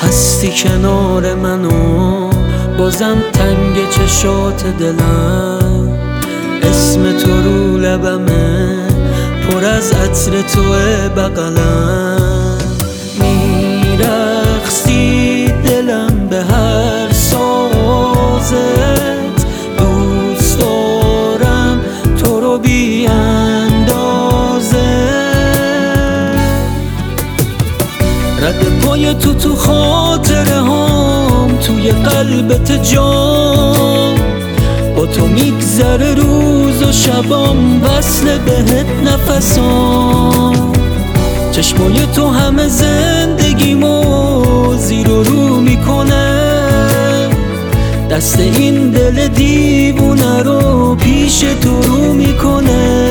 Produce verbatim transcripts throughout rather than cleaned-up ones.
هستی کنار منو بازم تنگ چشات دلم، اسم تو رو لبمه پر از عطر توه بغلم. میرقصی دلم به هر سازت، دوست دارم تو رو بی اندازه. رد پای تو تو خاطره هام، توی قلبت جام، با تو میگذره روز و شبام، وصل بهت نفسام. چشمای تو همه زندگیمو زیر و رو میکنه، دست این دل دیوونه رو پیش تو رو میکنه.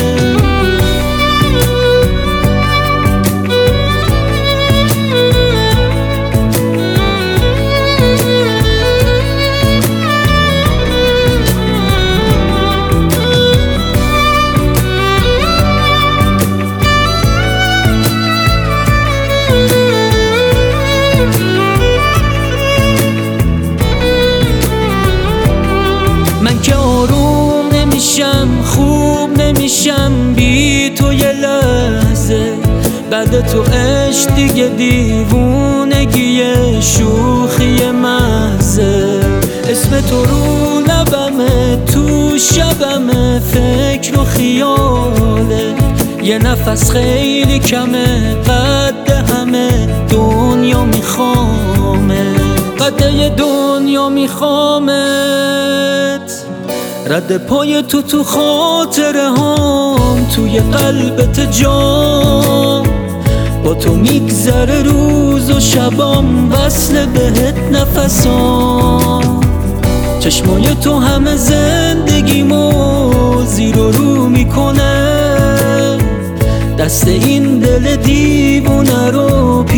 من که آروم نمیشم، خوب نمیشم بی تو یه لحظه. بعد تو عشق دیگه دیوونگی شوخی محضه. اسم تو رو لبمه، تو شبمه، فکر و خیاله. یه نفس خیلی کمه، قد همه دنیا میخوامه، قد دنیا میخوامت. رد پای تو تو خاطره هام، توی قلبت جام، با تو میگذره روز و شبام، وصل بهت نفسام. چشمای تو همه زندگیمو زیر و رو میکنه، دست این دل دیوونه رو